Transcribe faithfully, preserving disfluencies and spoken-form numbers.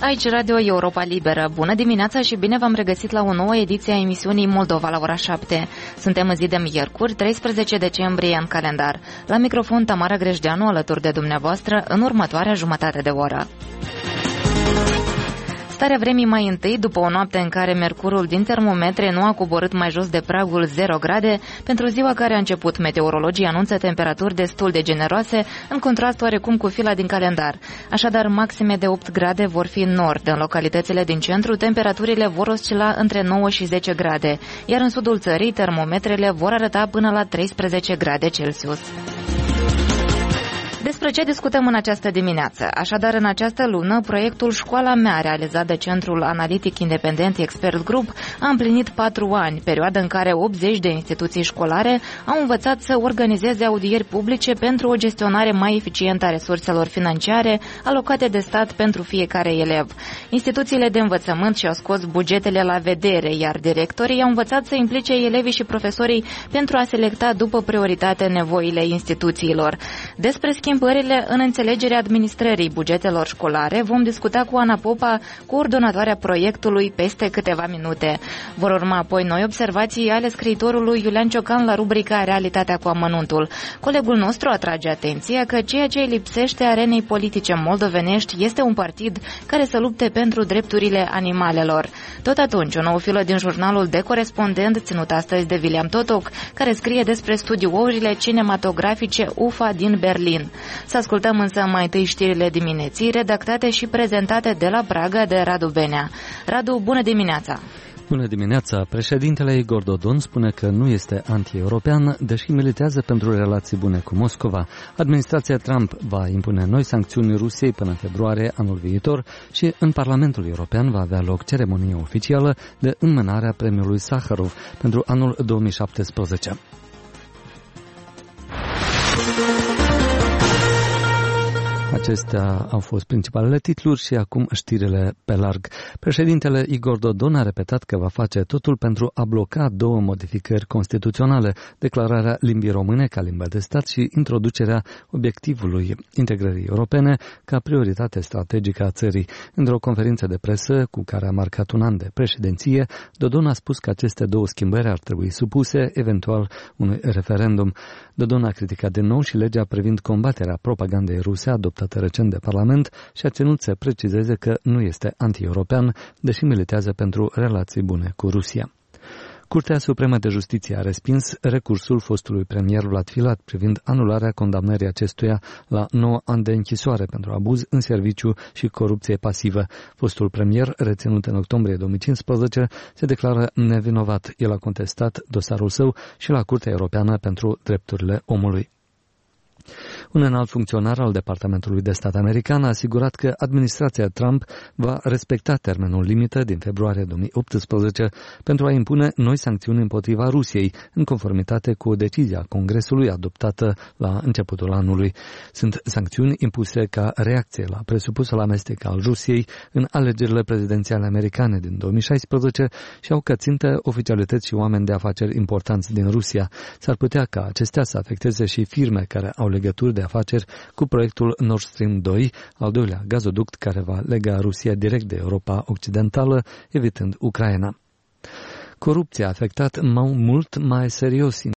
Aici Radio Europa Liberă. Bună dimineața și bine v-am regăsit la o nouă ediție a emisiunii Moldova la ora șapte. Suntem în zi de miercuri, treisprezece decembrie în calendar. La microfon Tamara Grejdeanu alături de dumneavoastră în următoarea jumătate de oră. Starea vremii mai întâi, după o noapte în care mercurul din termometre nu a coborât mai jos de pragul zero grade, pentru ziua care a început, meteorologii anunță temperaturi destul de generoase, în contrast oarecum cu fila din calendar. Așadar, maxime de opt grade vor fi în nord. În localitățile din centru, temperaturile vor oscila între nouă și zece grade, iar în sudul țării, termometrele vor arăta până la treisprezece grade Celsius. Despre ce discutăm în această dimineață? Așadar, în această lună, proiectul Școala mea, realizat de Centrul Analitic Independent Expert Group, a împlinit patru ani, perioadă în care optzeci de instituții școlare au învățat să organizeze audieri publice pentru o gestionare mai eficientă a resurselor financiare alocate de stat pentru fiecare elev. Instituțiile de învățământ și-au scos bugetele la vedere, iar directorii au învățat să implice elevii și profesorii pentru a selecta după prioritate nevoile instituțiilor. Despre schimbările în înțelegerea administrării bugetelor școlare vom discuta cu Ana Popa, coordonatoarea proiectului, peste câteva minute. Vor urma apoi noi observații ale scriitorului Iulian Ciocan la rubrica Realitatea cu amănuntul. Colegul nostru atrage atenția că ceea ce îi lipsește arenei politice moldovenești este un partid care să lupte pentru drepturile animalelor. Tot atunci, o nouă filă din jurnalul De Corespondent, ținut astăzi de William Totoc, care scrie despre studiourile cinematografice U F A din Berlin. Să ascultăm însă mai întâi știrile dimineții, redactate și prezentate de la Praga de Radu Benea. Radu, bună dimineața! Bună dimineața! Președintele Igor Dodon spune că nu este anti-european, deși militează pentru relații bune cu Moscova. Administrația Trump va impune noi sancțiuni Rusiei până în februarie anul viitor și în Parlamentul European va avea loc ceremonie oficială de înmânare a premiului Sakharov pentru anul două mii șaptesprezece. Acestea au fost principalele titluri și acum știrile pe larg. Președintele Igor Dodon a repetat că va face totul pentru a bloca două modificări constituționale, declararea limbii române ca limbă de stat și introducerea obiectivului integrării europene ca prioritate strategică a țării. Într-o conferință de presă cu care a marcat un an de președinție, Dodon a spus că aceste două schimbări ar trebui supuse eventual unui referendum. Dodon a criticat din nou și legea privind combaterea propagandei ruse adoptată recent de Parlament și a ținut să precizeze că nu este anti-european, deși militează pentru relații bune cu Rusia. Curtea Supremă de Justiție a respins recursul fostului premier Vlad Filat privind anularea condamnării acestuia la nouă ani de închisoare pentru abuz în serviciu și corupție pasivă. Fostul premier, reținut în octombrie două mii cincisprezece, se declară nevinovat. El a contestat dosarul său și la Curtea Europeană pentru Drepturile Omului. Un înalt funcționar al Departamentului de Stat american a asigurat că administrația Trump va respecta termenul limită din februarie două mii optsprezece pentru a impune noi sancțiuni împotriva Rusiei, în conformitate cu decizia Congresului adoptată la începutul anului. Sunt sancțiuni impuse ca reacție la presupusul amestec al Rusiei în alegerile prezidențiale americane din două mii șaisprezece și au ca țintă oficialități și oameni de afaceri importanți din Rusia. S-ar putea ca acestea să afecteze și firme care au legături de afaceri cu proiectul Nord Stream doi, al doilea gazoduct care va lega Rusia direct de Europa Occidentală, evitând Ucraina. Corupția a afectat mult mai serios